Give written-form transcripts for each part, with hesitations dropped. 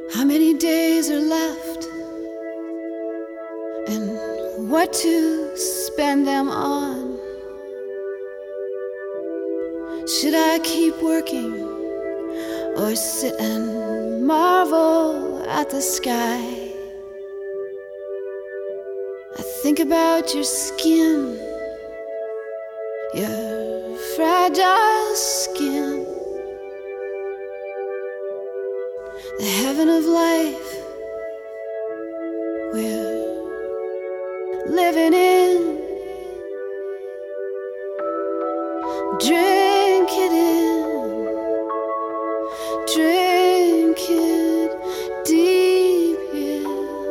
How many days are left, and what to spend them on? Should I keep working or sit and marvel at the sky? I think about your skin, your fragile skin, the heaven of life we're living in. Drink it in, drink it deep in.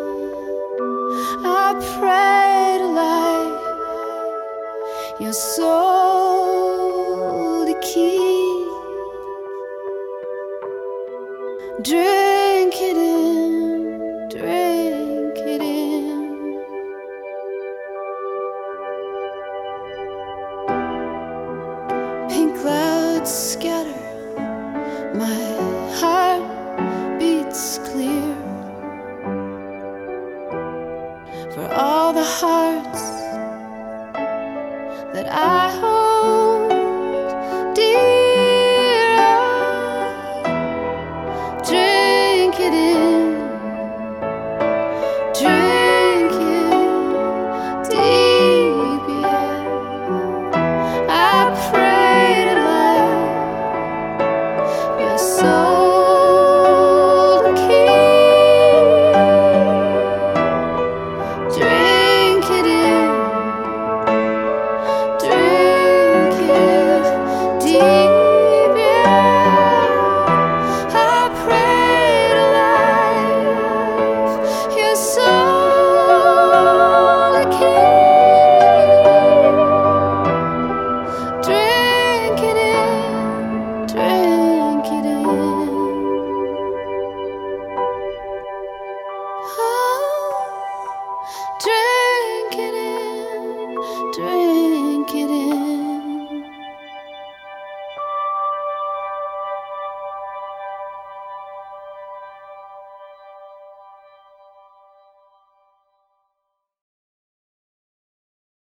I pray to light your soul to keep. Drink it in, drink it in. Pink clouds scatter